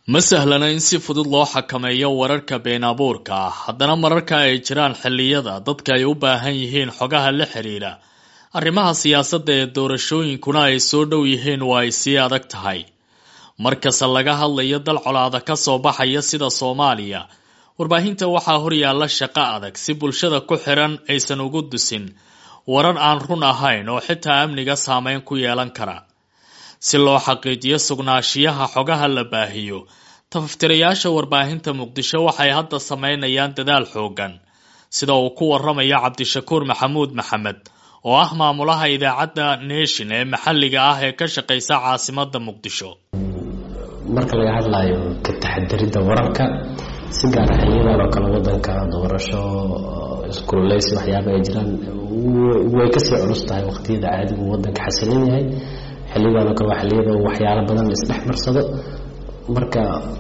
ma sahlana in si fudud loo xakameeyo wararka been abuurka ah haddana mararka ay jiraan xilliyada dadka ay u baahan yihiin xogaha la xiriira arrimaha siyaasadda ee doorashooyinkuna ay soo dhow yihiin waa ay sii adag tahay markasta laga hadlayo dal colaada ka soo baxaya sida Soomaaliya warbaahinta waxaa horyaala shaqo adag si bulshada ku xiran aysan ugu dusin warar aan run ahayn oo xitaa amniga saameyn ku yeelan kara si loo xaqiijiyo sugnaanshiyaha xogaha la baahiyo tafaftirayaasha warbaahinta Muqdisho waxay hadda sameynayaan dadaal xoogan sida uu ku waramayo Cabdishakuur Maxamuud Maxamed oo ah maamulaha idaacadda Nation ee maxalliga ah ee ka shaqeysa caasimadda Muqdisho marka laga hadlayo ka taxadirida wararka si gaar ah xilliyada kala wadanka doorasho iskuuleysi waxyaabo ay jiraan way ka sii culus tahay waqtiyada caadiga wadanka xasilan yahay xilliyada kala xilliyada waxyaalo badan la isdhex marsado marka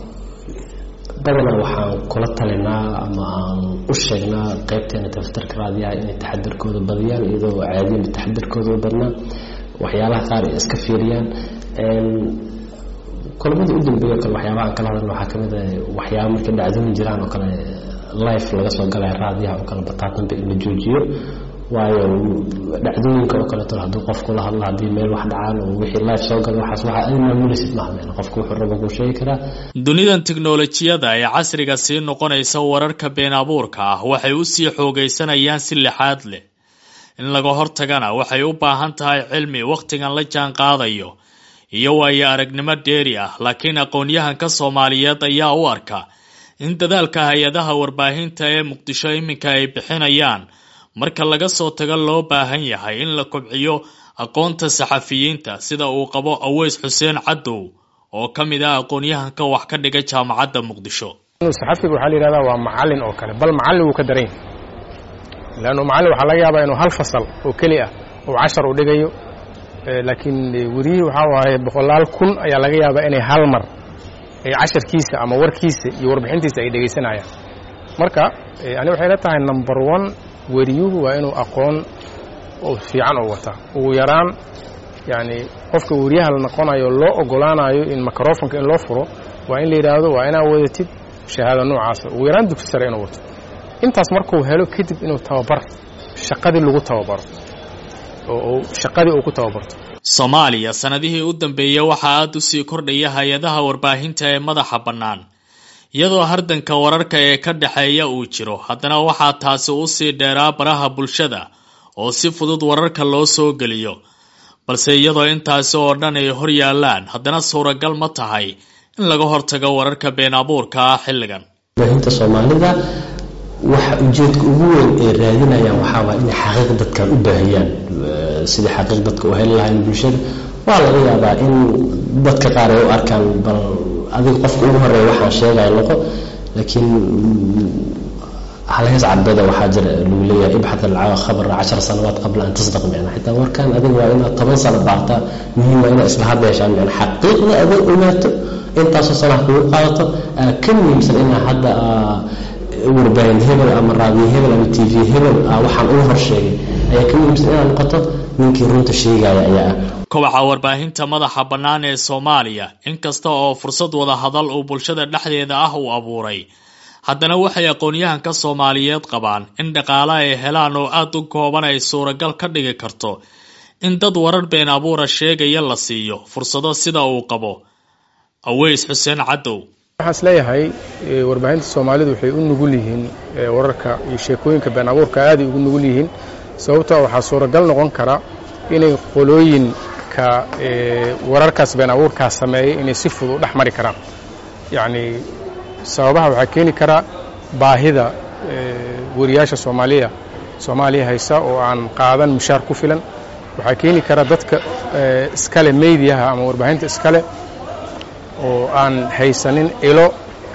badanaa waxaan kula talinaa ama aan u sheegnaa qaybteena taftarka raadiyaha inay taxadirkooda badiyaan iyadoo caadiga taxadirkooda badnaa waxyaalaha qaar ay iska fiiriyaan kulamada u dambeeyo kale waxyaabaha kala hadalno waxaa kamid ah waxyaabo markay dhacdooyin jiraan oo kale live laga soo galay raadiyaha oo kale bataatanba in la joojiyo waayo dhacdooyinka oo kale hadduu qofku la hadlo haddii meel wax dhacaan oo wixii live soo galay waxaas waxa ay maamulaysid maahan qofku wuxuu rabo ku sheegi karaa dunidan tiknoolajiyada ee casriga sii noqonaysa wararka been abuurka ah waxay u sii xoogaysanayaan si lixaad leh in laga hortagana waxay u baahan tahay cilmi waqtigan la jaan qaadayo iyo waayo aragnimo dheeri ah laakiin aqoonyahanka Soomaaliyeed ayaa u arka in dadaalka hay'adaha warbaahinta ee Muqdisho iminka ay bixinayaan marka laga soo tago loo baahan yahay in la kobciyo aqoonta saxafiyiinta sida uu qabo Aweys Xuseen Cadow oo kamid ah aqoonyahanka wax ka dhigay jaamacadda Muqdisho saxafigu waxa la yiraahdaa waa macallin oo kale bal macallin uu ka dareyn laano macallin waxa laga yaabaa inuu hal fasal oo kali ah oo 10 u dhigayo laakiin wariye waxa waaye boqolaal kun ayaa laga yaabaa inay hal mar ay 10kiisa ama warkiisa iyo warbixintiisa ay dhageysanayaan marka ani waxay la tahay number 1 wariyuhu waa inuu aqoon oo fiican u wata ugu yaraan yani qofka wariyaha la noqonayo loo ogolaanayo in microphone in loo furo waa in la yiraahdo waa inaa wadatid shahaado noocaas ugu yaraan dugsi sare inuu wato intaas markuu helo kadib inuu tababar shaqadii lagu tababaro oo shaqadii uu ku tababarto Soomaaliya sanadihii u dambeeyay waxa aad u sii kordhaya hay'adaha warbaahinta ee madaxa bannaan iyadoo hardanka wararka ee ka dhaxeeya uu jiro haddana waxa taasi u sii dheeraa baraha bulshada oo si fudud wararka loo soo geliyo balse iyadoo intaasi oo dhan ay hor yaalaan haddana suuragal ma tahay in laga hortago wararka been abuurka ah xilligan warbaahinta Soomaalida waxa ujeedka ugu weyn ee raadinayaan waxa waa in xaqiiq dadka u baahiyaan sida xaqiiq dadka u helaan bulshada waa laga yaabaa in dadka qaar ay u arkaan bal adiga qofka ugu horeeya waxa sheegay laqo laakiin hal hees cabada waxa jira lagu leeyahay ibxath al-khabar 10 sanawaat qabla an tasdaq macna xitaa warkan adiga waa inaad 10 sano baarta muhiim waa inaad isla hadlaysaa macna xaqiiqda adiga ogaato intaas oo sano ku qaadato kan muhiimsan in hadda warbaahin hebel ama raadiyo hebel ama TV hebel waxaan ugu horsheegay ayaa ka muhiimsan inaan noqoto ninkii runta sheegaya ayaa kobaca warbaahinta madaxa bannaan ee Soomaaliya inkasta oo fursad wada hadal oo bulshada dhexdeeda ah uu abuuray haddana waxay aqoonyahanka Soomaaliyeed qabaan in dhaqaale ay helaan oo aad u kooban ay suuragal ka dhigi karto in dad warar been abuura sheegaya la siiyo fursado sida uu qabo Aweys Xuseen Cadow waxaan isleeyahay warbaahinta Soomaalidu waxay u nugul yihiin wararka iyo sheekooyinka been abuurka aad ugu nugul yihiin sababtoo waxa suuragal noqon kara inay qolooyin ka wararkaas been abuurka sameeyay inay si fudud dhex mari karaan yani sababaha waxa keeni kara baahida wariyaasha Soomaaliya haysa oo aan qaadan mushaar ku filan waxa keeni kara dadka iskale meediyaha ama warbaahinta iskale oo aan haysanin ilo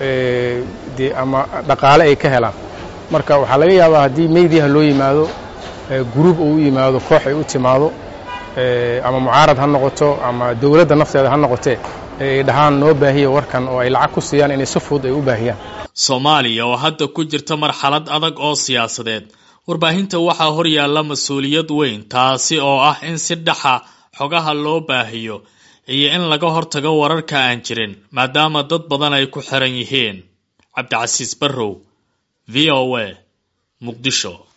ama dhaqaale ay ka helaan marka waxa laga yaabaa hadii meediyaha loo yimaado group uu yimaado koox ay u timaado ama mucaarad ha noqoto ama dawladda nafteeda ha noqotee ay dhahaan noo baahiyo warkan oo ay lacag ku siiyaan inay si fudud ay u baahiyaan Soomaaliya oo hadda ku jirta marxalad adag oo siyaasadeed warbaahinta waxa hor yaalla mas'uuliyad weyn taasi oo ah in si dhaxa xogaha loo baahiyo iyo in laga hortago wararka aan jirin maadaama dad badan ay ku xiran yihiin. Cabdicasiis Barrow, VOA, Muqdisho.